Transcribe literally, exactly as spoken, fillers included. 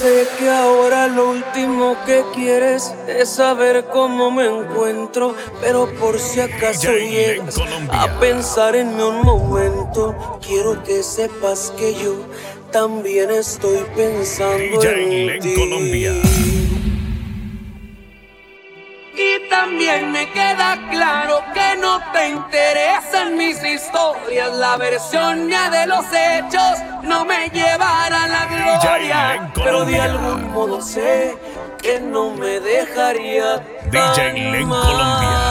Sé que ahora lo último que quieres es saber cómo me encuentro, pero por si acaso llegas a pensar en mí un momento, quiero que sepas que yo también estoy pensando D J en Len ti. Colombia. Y también me queda claro que no te interesan mis historias. La versión ya de los hechos no me llevará a la gloria, pero de algún modo sé que no me dejaría D J tan Len mal. Colombia.